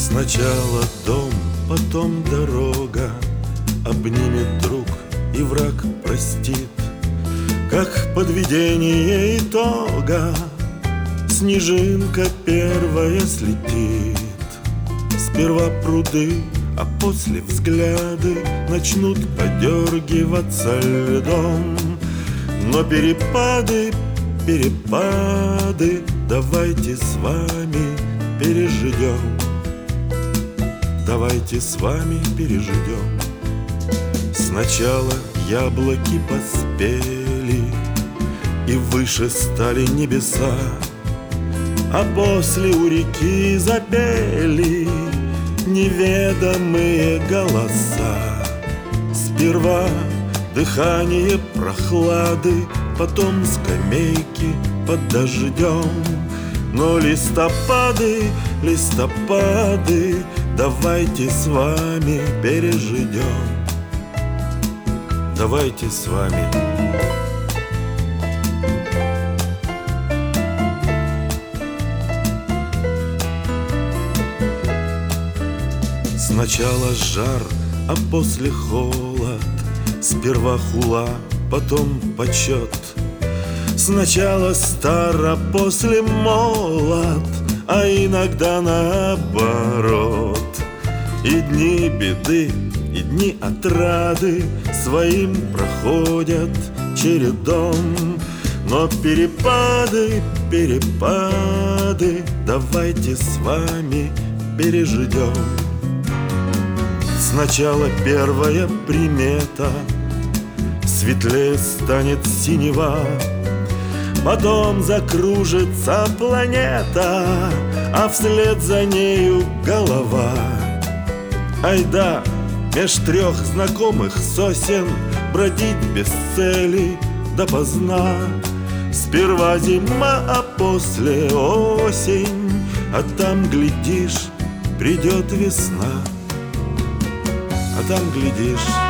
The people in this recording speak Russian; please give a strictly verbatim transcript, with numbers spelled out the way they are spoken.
Сначала дом, потом дорога, обнимет друг и враг простит. Как подведение итога снежинка первая слетит. Сперва пруды, а после взгляды начнут подергиваться льдом. Но перепады, перепады давайте с вами переживем. Давайте с вами переживем. Сначала яблоки поспели и выше стали небеса, а после у реки запели неведомые голоса. Сперва дыхание прохлады, потом скамейки под дождем. Но листопады, листопады давайте с вами переживем. Давайте с вами. Сначала жар, а после холод. Сперва хула, потом почет. Сначала стар, а после молод, а иногда наоборот. И дни беды, и дни отрады своим проходят чередом. Но перепады, перепады давайте с вами переживем. Сначала первая примета, светлее станет синева, потом закружится планета, а вслед за нею голова. Айда меж трех знакомых сосен бродить без цели допоздна. Сперва зима, а после осень, а там, глядишь, придет весна. А там, глядишь,